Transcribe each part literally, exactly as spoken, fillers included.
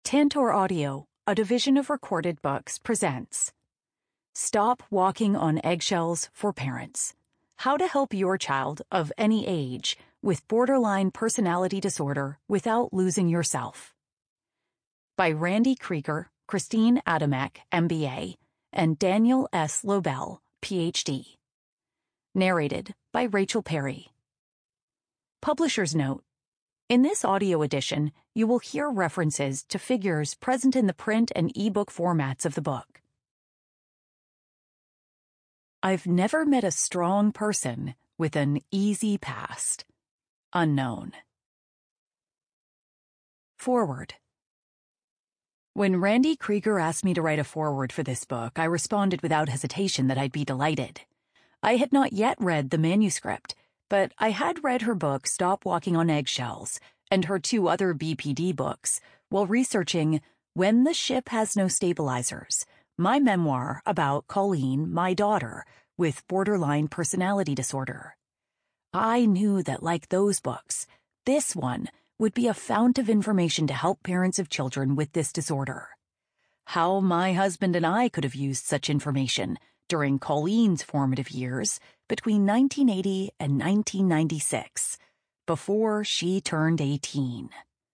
Tantor Audio, a division of Recorded Books, presents Stop Walking on Eggshells for Parents: How to Help Your Child of Any Age with Borderline Personality Disorder Without Losing Yourself. By Randy Krieger, Christine Adamek, M B A, and Daniel S. Lobel, P H D. Narrated by Rachel Perry. Publisher's note: in this audio edition, you will hear references to figures present in the print and ebook formats of the book. I've never met a strong person with an easy past. Unknown. Forward. When Randy Krieger asked me to write a foreword for this book, I responded without hesitation that I'd be delighted. I had not yet read the manuscript, but I had read her book Stop Walking on Eggshells and her two other B P D books while researching When the Ship Has No Stabilizers, my memoir about Colleen, my daughter, with borderline personality disorder. I knew that, like those books, this one would be a fount of information to help parents of children with this disorder. How my husband and I could have used such information during Colleen's formative years between nineteen eighty and nineteen ninety-six, before she turned eighteen.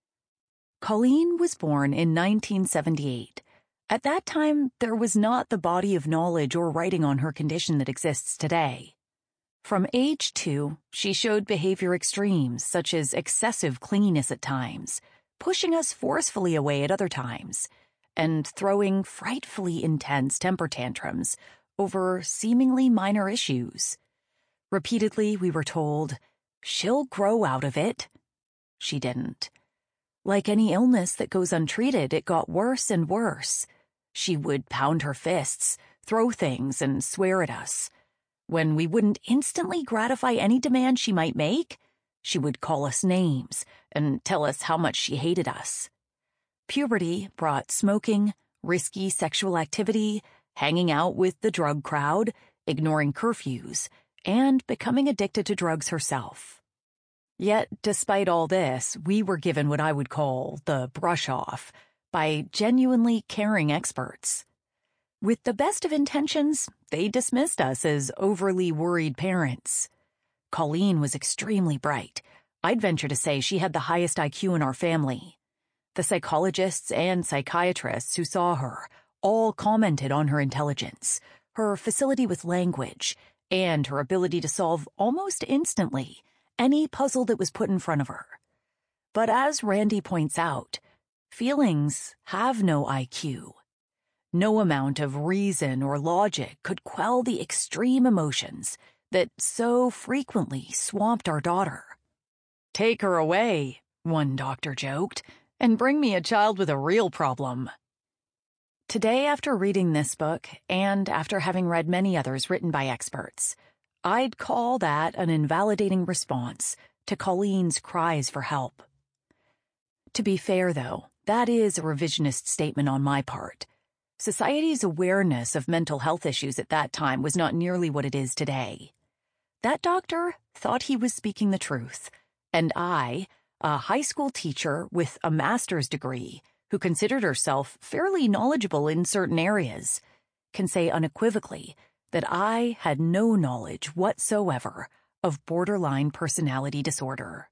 Colleen was born in nineteen seventy-eight. At that time, there was not the body of knowledge or writing on her condition that exists today. From age two, she showed behavior extremes, such as excessive clinginess at times, pushing us forcefully away at other times, and throwing frightfully intense temper tantrums over seemingly minor issues. Repeatedly, we were told, "She'll grow out of it." She didn't. Like any illness that goes untreated, it got worse and worse. She would pound her fists, throw things, and swear at us. When we wouldn't instantly gratify any demand she might make, she would call us names and tell us how much she hated us. Puberty brought smoking, risky sexual activity, hanging out with the drug crowd, ignoring curfews, and becoming addicted to drugs herself. Yet, despite all this, we were given what I would call the brush-off by genuinely caring experts. With the best of intentions, they dismissed us as overly worried parents. Colleen was extremely bright. I'd venture to say she had the highest I Q in our family. The psychologists and psychiatrists who saw her all commented on her intelligence, her facility with language, and her ability to solve almost instantly any puzzle that was put in front of her. But as Randy points out, feelings have no I Q. No amount of reason or logic could quell the extreme emotions that so frequently swamped our daughter. "Take her away," one doctor joked, "and bring me a child with a real problem." Today, after reading this book, and after having read many others written by experts, I'd call that an invalidating response to Colleen's cries for help. To be fair, though, that is a revisionist statement on my part. Society's awareness of mental health issues at that time was not nearly what it is today. That doctor thought he was speaking the truth, and I, a high school teacher with a master's degree who considered herself fairly knowledgeable in certain areas, can say unequivocally that I had no knowledge whatsoever of borderline personality disorder.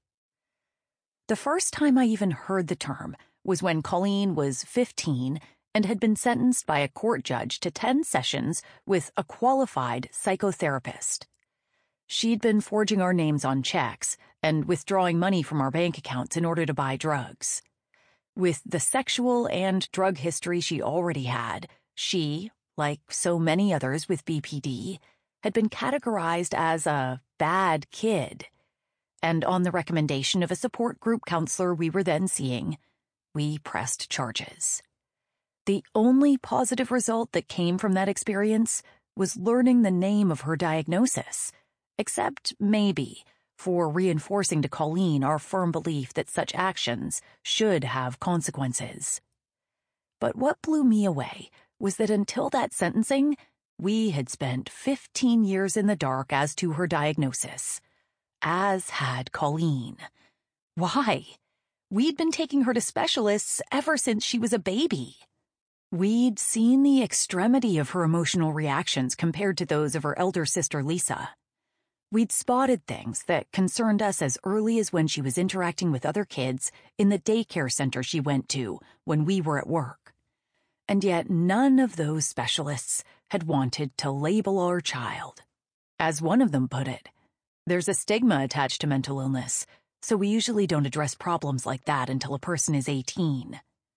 The first time I even heard the term was when Colleen was fifteen and had been sentenced by a court judge to ten sessions with a qualified psychotherapist. She'd been forging our names on checks and withdrawing money from our bank accounts in order to buy drugs. With the sexual and drug history she already had, she, like so many others with B P D, had been categorized as a bad kid. And on the recommendation of a support group counselor we were then seeing, we pressed charges. The only positive result that came from that experience was learning the name of her diagnosis, except maybe for reinforcing to Colleen our firm belief that such actions should have consequences. But what blew me away was that until that sentencing, we had spent fifteen years in the dark as to her diagnosis, as had Colleen. Why? We'd been taking her to specialists ever since she was a baby. We'd seen the extremity of her emotional reactions compared to those of her elder sister Lisa. We'd spotted things that concerned us as early as when she was interacting with other kids in the daycare center she went to when we were at work. And yet none of those specialists had wanted to label our child. As one of them put it, there's a stigma attached to mental illness, so we usually don't address problems like that until a person is eighteen.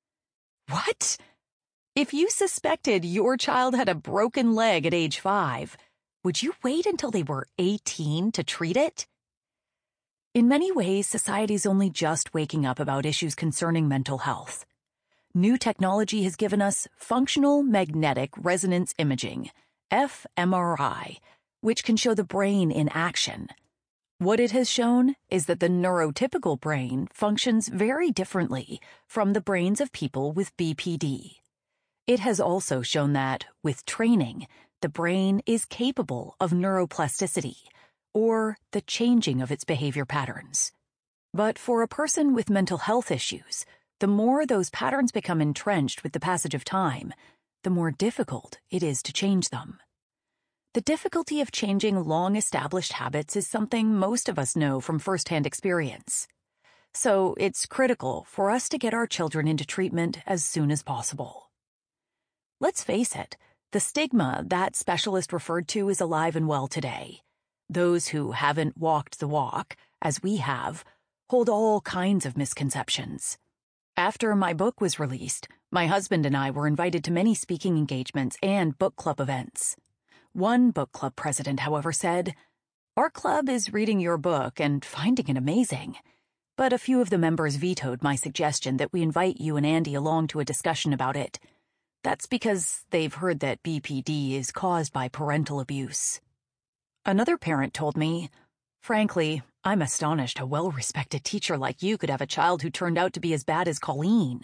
What? If you suspected your child had a broken leg at age five, would you wait until they were eighteen to treat it? In many ways, society's only just waking up about issues concerning mental health. New technology has given us functional magnetic resonance imaging, f M R I, which can show the brain in action. What it has shown is that the neurotypical brain functions very differently from the brains of people with B P D. It has also shown that, with training, the brain is capable of neuroplasticity, or the changing of its behavior patterns. But for a person with mental health issues, the more those patterns become entrenched with the passage of time, the more difficult it is to change them. The difficulty of changing long-established habits is something most of us know from first-hand experience. So it's critical for us to get our children into treatment as soon as possible. Let's face it, the stigma that specialist referred to is alive and well today. Those who haven't walked the walk, as we have, hold all kinds of misconceptions. After my book was released, my husband and I were invited to many speaking engagements and book club events. One book club president, however, said, "Our club is reading your book and finding it amazing. But a few of the members vetoed my suggestion that we invite you and Andy along to a discussion about it. That's because they've heard that B P D is caused by parental abuse." Another parent told me, "Frankly, I'm astonished a well-respected teacher like you could have a child who turned out to be as bad as Colleen."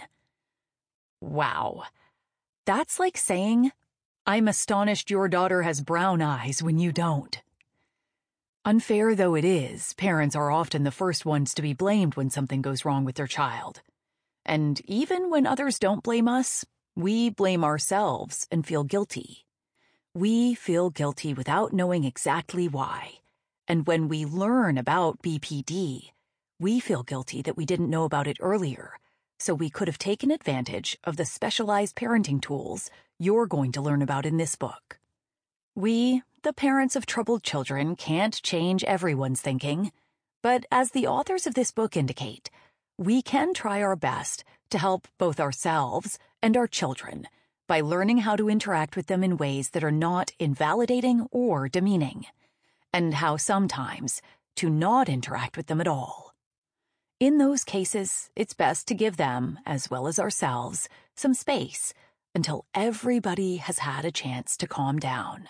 Wow. That's like saying, "I'm astonished your daughter has brown eyes when you don't." Unfair though it is, parents are often the first ones to be blamed when something goes wrong with their child. And even when others don't blame us, we blame ourselves and feel guilty. We feel guilty without knowing exactly why. And when we learn about B P D, we feel guilty that we didn't know about it earlier, so we could have taken advantage of the specialized parenting tools you're going to learn about in this book. We, the parents of troubled children, can't change everyone's thinking, but as the authors of this book indicate, we can try our best to help both ourselves and our children by learning how to interact with them in ways that are not invalidating or demeaning, and how sometimes to not interact with them at all. In those cases, it's best to give them, as well as ourselves, some space until everybody has had a chance to calm down.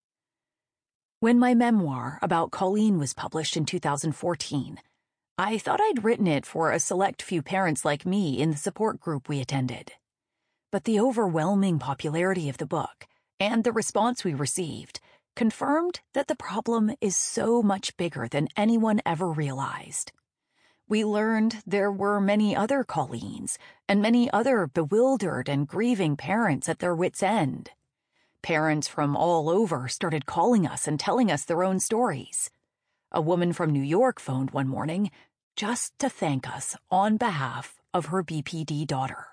When my memoir about Colleen was published in two thousand fourteen, I thought I'd written it for a select few parents like me in the support group we attended. But the overwhelming popularity of the book and the response we received confirmed that the problem is so much bigger than anyone ever realized. We learned there were many other Colleens and many other bewildered and grieving parents at their wits' end. Parents from all over started calling us and telling us their own stories. A woman from New York phoned one morning just to thank us on behalf of her B P D daughter.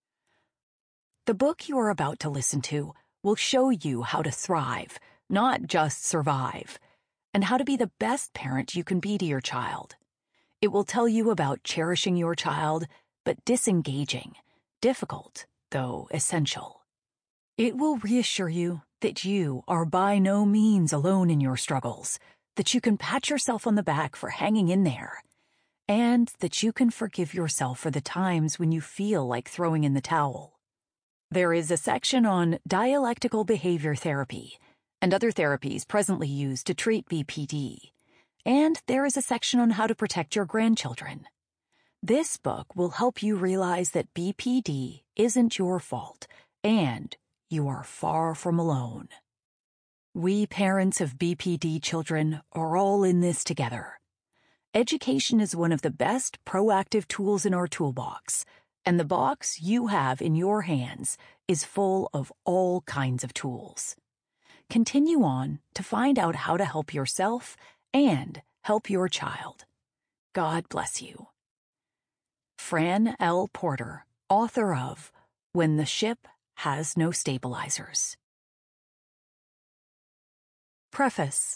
The book you are about to listen to will show you how to thrive, not just survive, and how to be the best parent you can be to your child. It will tell you about cherishing your child, but disengaging, difficult, though essential. It will reassure you that you are by no means alone in your struggles, that you can pat yourself on the back for hanging in there, and that you can forgive yourself for the times when you feel like throwing in the towel. There is a section on dialectical behavior therapy and other therapies presently used to treat B P D. And there is a section on how to protect your grandchildren. This book will help you realize that B P D isn't your fault, and you are far from alone. We parents of B P D children are all in this together. Education is one of the best proactive tools in our toolbox, and the box you have in your hands is full of all kinds of tools. Continue on to find out how to help yourself and help your child. God bless you. Fran L. Porter, author of When the Ship Has No Stabilizers. Preface.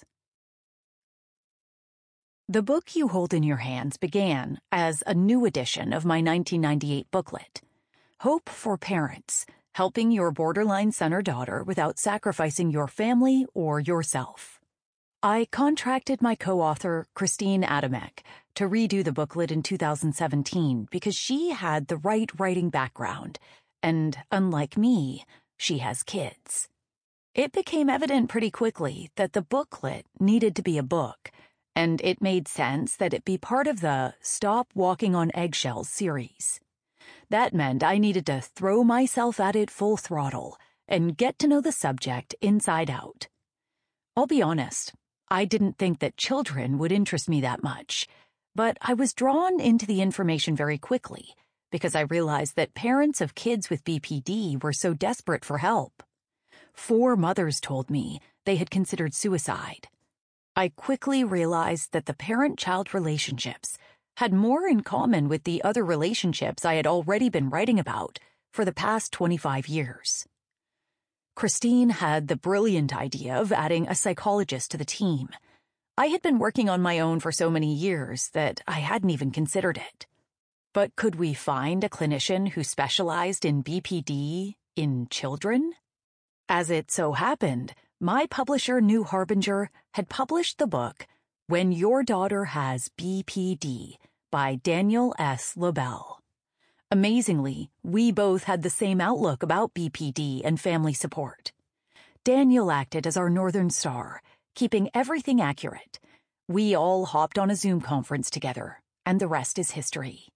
The book you hold in your hands began as a new edition of my nineteen ninety-eight booklet, Hope for Parents, Helping Your Borderline Son or Daughter Without Sacrificing Your Family or Yourself. I contracted my co-author, Christine Adamek, to redo the booklet in two thousand seventeen because she had the right writing background, and unlike me, she has kids. It became evident pretty quickly that the booklet needed to be a book, and it made sense that it be part of the Stop Walking on Eggshells series. That meant I needed to throw myself at it full throttle and get to know the subject inside out. I'll be honest, I didn't think that children would interest me that much, but I was drawn into the information very quickly because I realized that parents of kids with B P D were so desperate for help. Four mothers told me they had considered suicide. I quickly realized that the parent-child relationships had more in common with the other relationships I had already been writing about for the past twenty-five years. Christine had the brilliant idea of adding a psychologist to the team. I had been working on my own for so many years that I hadn't even considered it. But could we find a clinician who specialized in B P D in children? As it so happened, my publisher, New Harbinger, had published the book When Your Daughter Has B P D by Daniel S. Lobel. Amazingly, we both had the same outlook about B P D and family support. Daniel acted as our Northern Star, keeping everything accurate. We all hopped on a Zoom conference together, and the rest is history.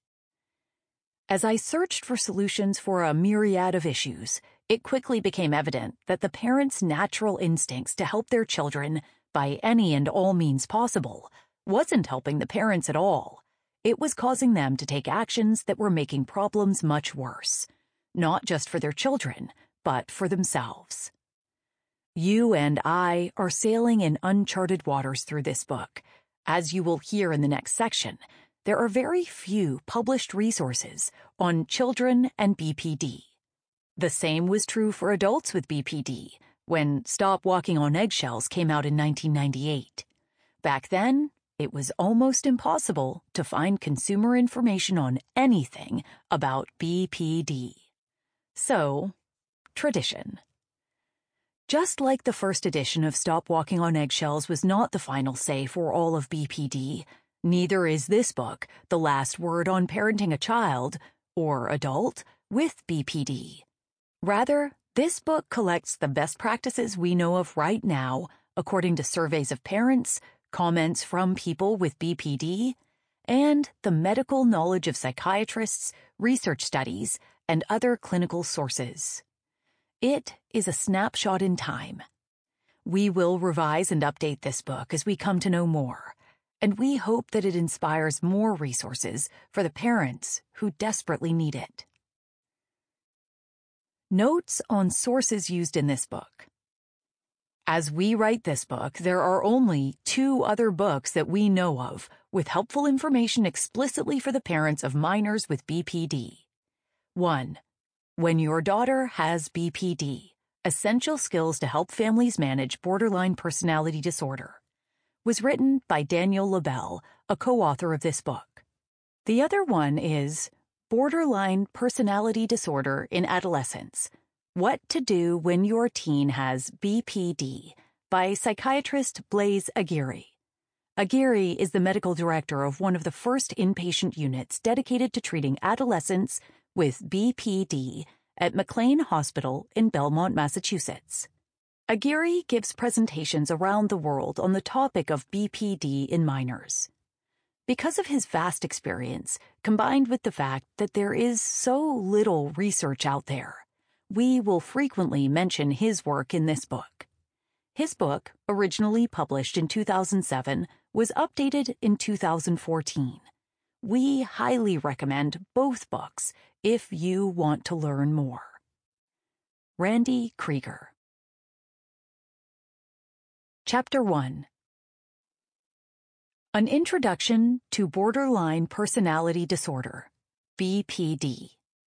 As I searched for solutions for a myriad of issues, it quickly became evident that the parents' natural instincts to help their children by any and all means possible wasn't helping the parents at all. It was causing them to take actions that were making problems much worse, not just for their children, but for themselves. You and I are sailing in uncharted waters through this book. As you will hear in the next section, there are very few published resources on children and B P D. The same was true for adults with B P D when Stop Walking on Eggshells came out in nineteen ninety-eight. Back then, it was almost impossible to find consumer information on anything about B P D. So, tradition. Just like the first edition of Stop Walking on Eggshells was not the final say for all of B P D, neither is this book the last word on parenting a child, or adult, with B P D. Rather, this book collects the best practices we know of right now, according to surveys of parents, comments from people with B P D, and the medical knowledge of psychiatrists, research studies, and other clinical sources. It is a snapshot in time. We will revise and update this book as we come to know more, and we hope that it inspires more resources for the parents who desperately need it. Notes on sources used in this book. As we write this book, there are only two other books that we know of with helpful information explicitly for the parents of minors with B P D. one. When Your Daughter Has B P D, Essential Skills to Help Families Manage Borderline Personality Disorder, was written by Daniel Lobel, a co-author of this book. The other one is Borderline Personality Disorder in Adolescence, What to Do When Your Teen Has B P D by psychiatrist Blaise Aguirre. Aguirre is the medical director of one of the first inpatient units dedicated to treating adolescents with B P D at McLean Hospital in Belmont, Massachusetts. Aguirre gives presentations around the world on the topic of B P D in minors. Because of his vast experience, combined with the fact that there is so little research out there, we will frequently mention his work in this book. His book, originally published in two thousand seven, was updated in two thousand fourteen. We highly recommend both books if you want to learn more. Randy Krieger. Chapter one. An Introduction to Borderline Personality Disorder, B P D.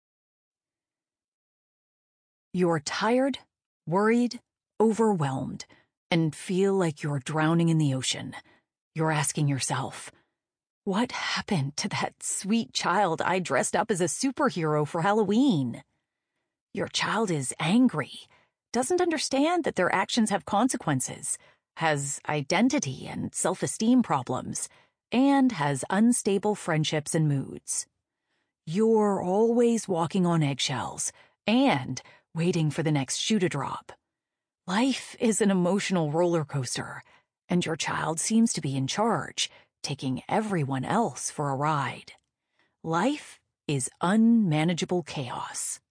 You're tired, worried, overwhelmed, and feel like you're drowning in the ocean. You're asking yourself, what happened to that sweet child I dressed up as a superhero for Halloween? Your child is angry, doesn't understand that their actions have consequences, has identity and self-esteem problems, and has unstable friendships and moods. You're always walking on eggshells and waiting for the next shoe to drop. Life is an emotional roller coaster, and your child seems to be in charge, taking everyone else for a ride. Life is unmanageable chaos.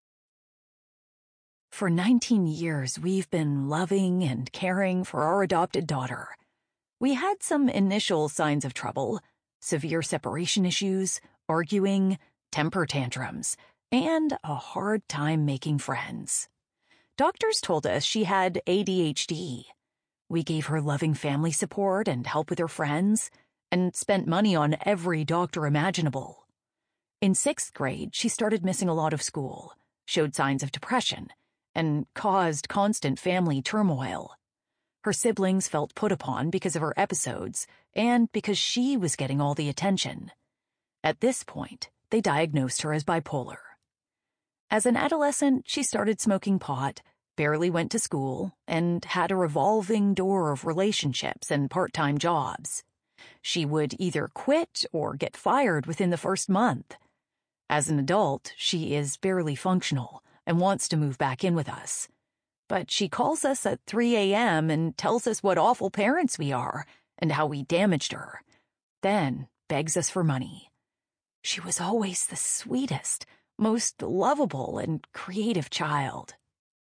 For nineteen years, we've been loving and caring for our adopted daughter. We had some initial signs of trouble, severe separation issues, arguing, temper tantrums, and a hard time making friends. Doctors told us she had A D H D. We gave her loving family support and help with her friends, and spent money on every doctor imaginable. In sixth grade, she started missing a lot of school, showed signs of depression, and caused constant family turmoil. Her siblings felt put upon because of her episodes and because she was getting all the attention. At this point, they diagnosed her as bipolar. As an adolescent, she started smoking pot, barely went to school, and had a revolving door of relationships and part-time jobs. She would either quit or get fired within the first month. As an adult, she is barely functional and wants to move back in with us. But she calls us at three a m and tells us what awful parents we are and how we damaged her. Then begs us for money. She was always the sweetest, most lovable and creative child.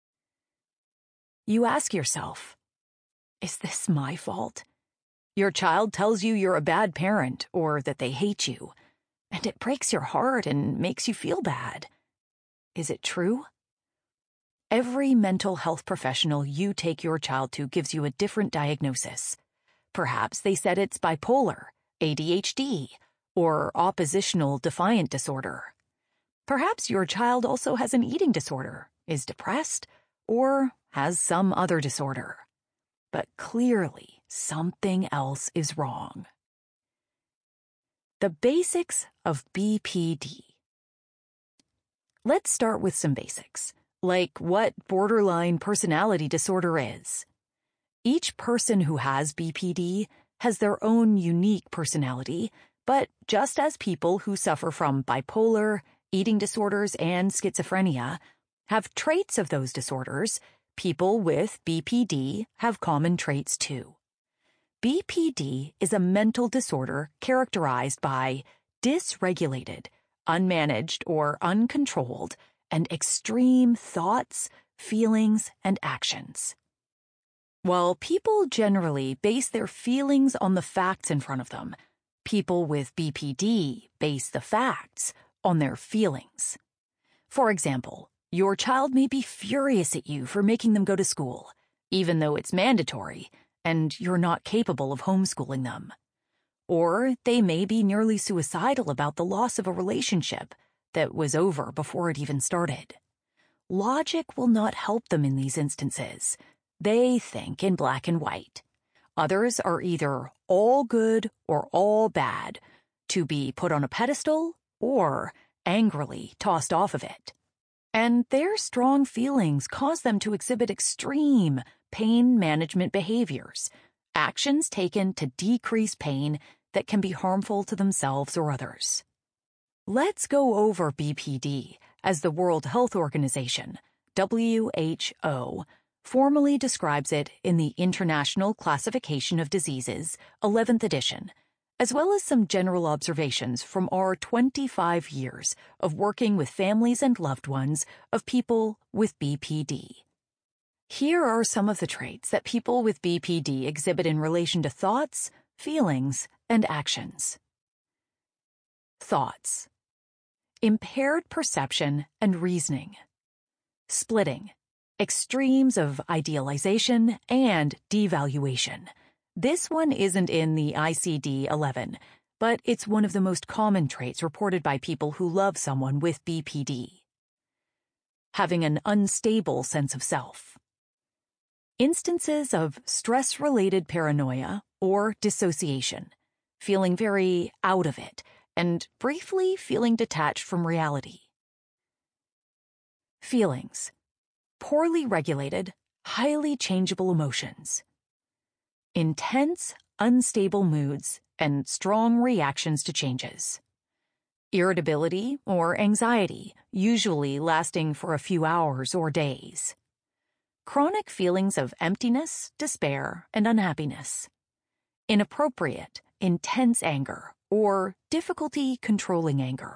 You ask yourself, is this my fault? Your child tells you you're a bad parent or that they hate you, and it breaks your heart and makes you feel bad. Is it true? Every mental health professional you take your child to gives you a different diagnosis. Perhaps they said it's bipolar, A D H D, or oppositional defiant disorder. Perhaps your child also has an eating disorder, is depressed, or has some other disorder. But clearly, something else is wrong. The basics of B P D. Let's start with some basics, like what borderline personality disorder is. Each person who has B P D has their own unique personality, but just as people who suffer from bipolar, eating disorders, and schizophrenia have traits of those disorders, people with B P D have common traits too. B P D is a mental disorder characterized by dysregulated, unmanaged, or uncontrolled, and extreme thoughts, feelings, and actions. While people generally base their feelings on the facts in front of them, people with B P D base the facts on their feelings. For example, your child may be furious at you for making them go to school, even though it's mandatory, and you're not capable of homeschooling them. Or they may be nearly suicidal about the loss of a relationship that was over before it even started. Logic will not help them in these instances. They think in black and white. Others are either all good or all bad, to be put on a pedestal or angrily tossed off of it. And their strong feelings cause them to exhibit extreme pain management behaviors, actions taken to decrease pain that can be harmful to themselves or others. Let's go over B P D as the World Health Organization, W H O, formally describes it in the International Classification of Diseases, eleventh edition, as well as some general observations from our twenty-five years of working with families and loved ones of people with B P D. Here are some of the traits that people with B P D exhibit in relation to thoughts, feelings, and actions. Thoughts. Impaired perception and reasoning. Splitting. Extremes of idealization and devaluation. This one isn't in the I C D eleven, but it's one of the most common traits reported by people who love someone with B P D. Having an unstable sense of self. Instances of stress-related paranoia or dissociation, feeling very out of it, and briefly feeling detached from reality. Feelings. Poorly regulated, highly changeable emotions. Intense, unstable moods and strong reactions to changes. Irritability or anxiety, usually lasting for a few hours or days. Chronic feelings of emptiness, despair, and unhappiness. Inappropriate, intense anger, or difficulty controlling anger.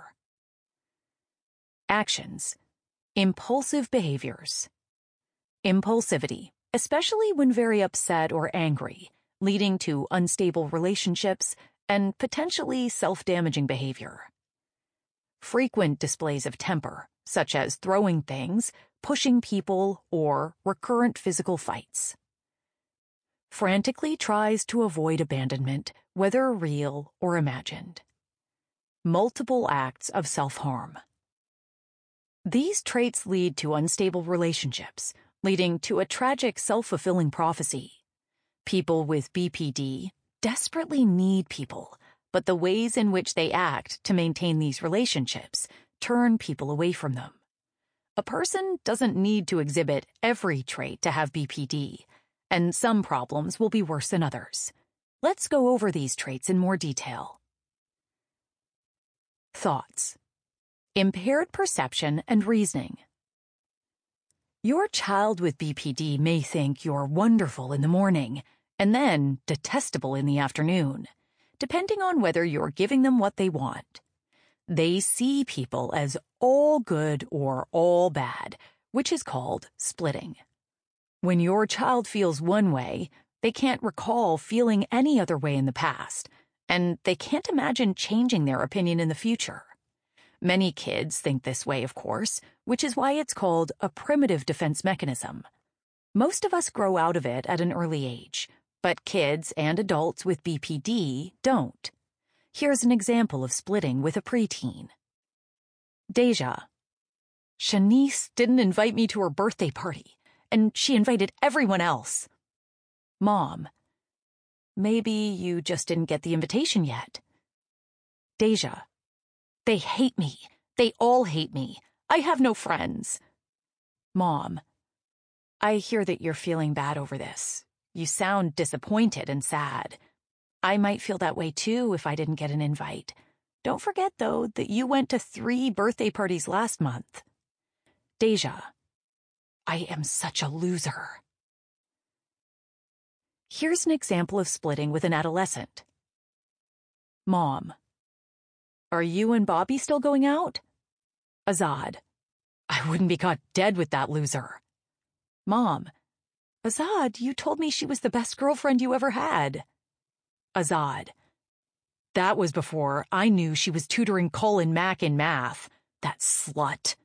Actions. Impulsive behaviors. Impulsivity, especially when very upset or angry, leading to unstable relationships and potentially self-damaging behavior. Frequent displays of temper, such as throwing things, pushing people, or recurrent physical fights. Frantically tries to avoid abandonment, whether real or imagined. Multiple acts of self-harm. These traits lead to unstable relationships, leading to a tragic self-fulfilling prophecy. People with B P D desperately need people, but the ways in which they act to maintain these relationships turn people away from them. A person doesn't need to exhibit every trait to have B P D, and some problems will be worse than others. Let's go over these traits in more detail. Thoughts. Impaired perception and reasoning. Your child with B P D may think you're wonderful in the morning and then detestable in the afternoon, depending on whether you're giving them what they want. They see people as all good or all bad, which is called splitting. When your child feels one way, they can't recall feeling any other way in the past, and they can't imagine changing their opinion in the future. Many kids think this way, of course, which is why it's called a primitive defense mechanism. Most of us grow out of it at an early age, but kids and adults with B P D don't. Here's an example of splitting with a preteen. Deja. Shanice didn't invite me to her birthday party, and she invited everyone else. Mom. Maybe you just didn't get the invitation yet. Deja. They hate me. They all hate me. I have no friends. Mom. I hear that you're feeling bad over this. You sound disappointed and sad. I might feel that way too if I didn't get an invite. Don't forget, though, that you went to three birthday parties last month. Deja. I am such a loser. Here's an example of splitting with an adolescent. Mom. Are you and Bobby still going out? Azad. I wouldn't be caught dead with that loser. Mom. Azad, you told me she was the best girlfriend you ever had. Azad. That was before I knew she was tutoring Colin Mack in math. That slut.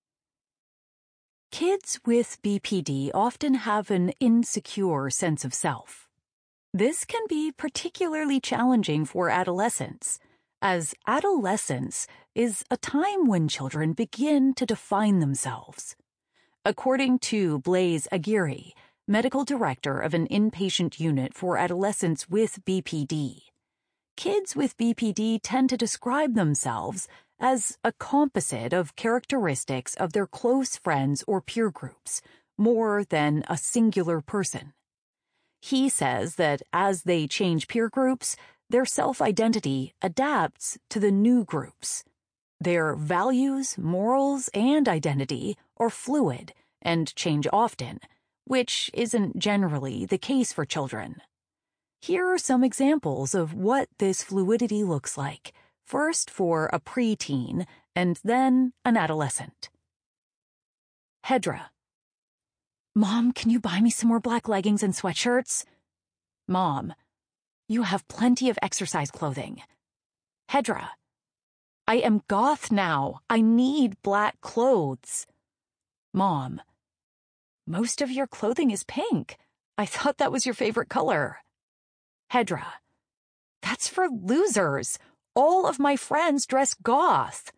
Kids with B P D often have an insecure sense of self. This can be particularly challenging for adolescents, as adolescence is a time when children begin to define themselves. According to Blaise Aguirre, medical director of an inpatient unit for adolescents with B P D, kids with B P D tend to describe themselves as a composite of characteristics of their close friends or peer groups, more than a singular person. He says that as they change peer groups, their self-identity adapts to the new groups. Their values, morals, and identity are fluid and change often, which isn't generally the case for children. Here are some examples of what this fluidity looks like, first for a preteen and then an adolescent. Hedra. Mom, can you buy me some more black leggings and sweatshirts? Mom. You have plenty of exercise clothing. Hedra, I am goth now. I need black clothes. Mom, most of your clothing is pink. I thought that was your favorite color. Hedra, that's for losers. All of my friends dress goth.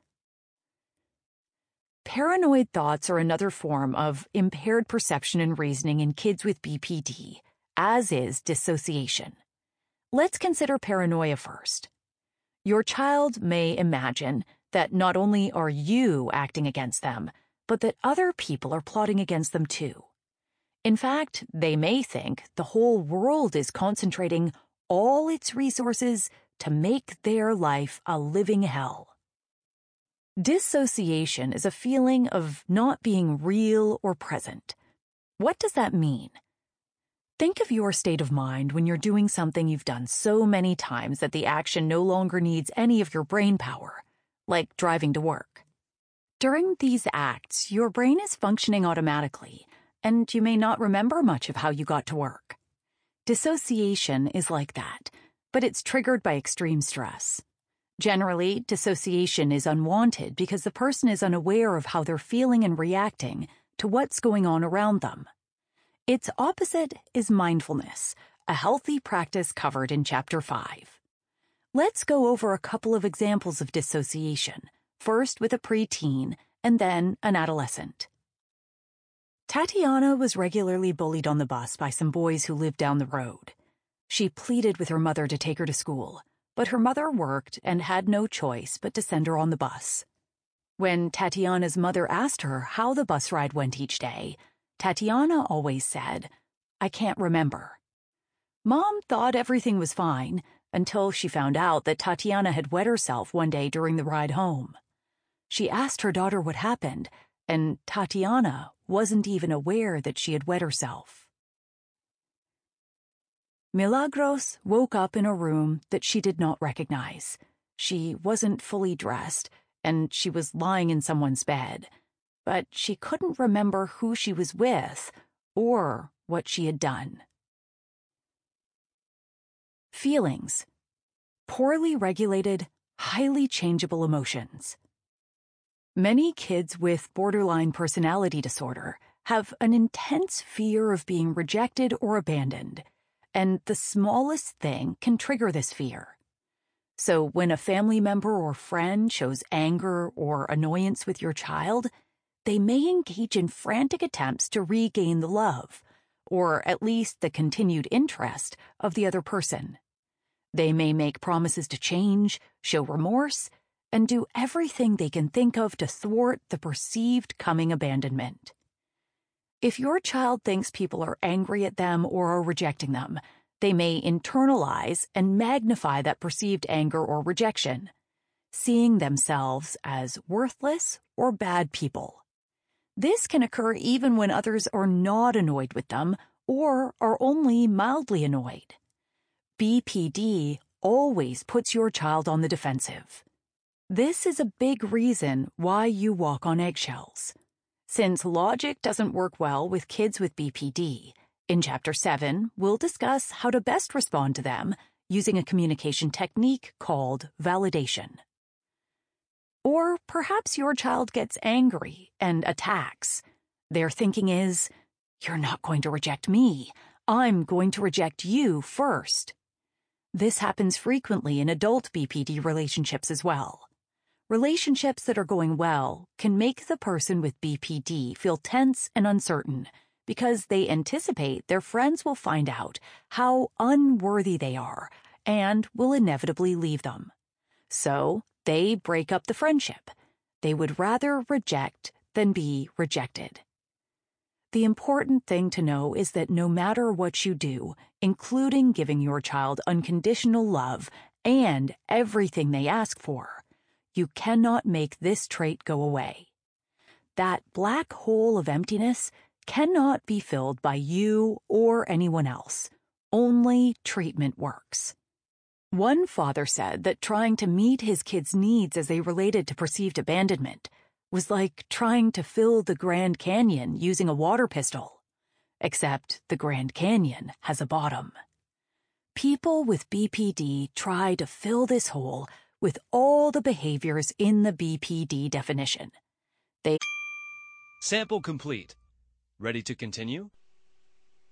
Paranoid thoughts are another form of impaired perception and reasoning in kids with B P D, as is dissociation. Let's consider paranoia first. Your child may imagine that not only are you acting against them, but that other people are plotting against them too. In fact, they may think the whole world is concentrating all its resources to make their life a living hell. Dissociation is a feeling of not being real or present. What does that mean? Think of your state of mind when you're doing something you've done so many times that the action no longer needs any of your brain power, like driving to work. During these acts, your brain is functioning automatically, and you may not remember much of how you got to work. Dissociation is like that, but it's triggered by extreme stress. Generally, dissociation is unwanted because the person is unaware of how they're feeling and reacting to what's going on around them. Its opposite is mindfulness, a healthy practice covered in Chapter five. Let's go over a couple of examples of dissociation, first with a preteen and then an adolescent. Tatiana was regularly bullied on the bus by some boys who lived down the road. She pleaded with her mother to take her to school, but her mother worked and had no choice but to send her on the bus. When Tatiana's mother asked her how the bus ride went each day, Tatiana always said, "I can't remember." Mom thought everything was fine until she found out that Tatiana had wet herself one day during the ride home. She asked her daughter what happened, and Tatiana wasn't even aware that she had wet herself. Milagros woke up in a room that she did not recognize. She wasn't fully dressed, and she was lying in someone's bed, but she couldn't remember who she was with or what she had done. Feelings. Poorly regulated, highly changeable emotions. Many kids with borderline personality disorder have an intense fear of being rejected or abandoned, and the smallest thing can trigger this fear. So when a family member or friend shows anger or annoyance with your child, they may engage in frantic attempts to regain the love, or at least the continued interest, of the other person. They may make promises to change, show remorse, and do everything they can think of to thwart the perceived coming abandonment. If your child thinks people are angry at them or are rejecting them, they may internalize and magnify that perceived anger or rejection, seeing themselves as worthless or bad people. This can occur even when others are not annoyed with them or are only mildly annoyed. B P D always puts your child on the defensive. This is a big reason why you walk on eggshells. Since logic doesn't work well with kids with B P D, in Chapter seven, we'll discuss how to best respond to them using a communication technique called validation. Or perhaps your child gets angry and attacks. Their thinking is, "You're not going to reject me. I'm going to reject you first." This happens frequently in adult B P D relationships as well. Relationships that are going well can make the person with B P D feel tense and uncertain because they anticipate their friends will find out how unworthy they are and will inevitably leave them. So they break up the friendship. They would rather reject than be rejected. The important thing to know is that no matter what you do, including giving your child unconditional love and everything they ask for, you cannot make this trait go away. That black hole of emptiness cannot be filled by you or anyone else. Only treatment works. One father said that trying to meet his kids' needs as they related to perceived abandonment was like trying to fill the Grand Canyon using a water pistol, except the Grand Canyon has a bottom. People with B P D try to fill this hole with all the behaviors in the B P D definition. They Sample complete. Ready to continue?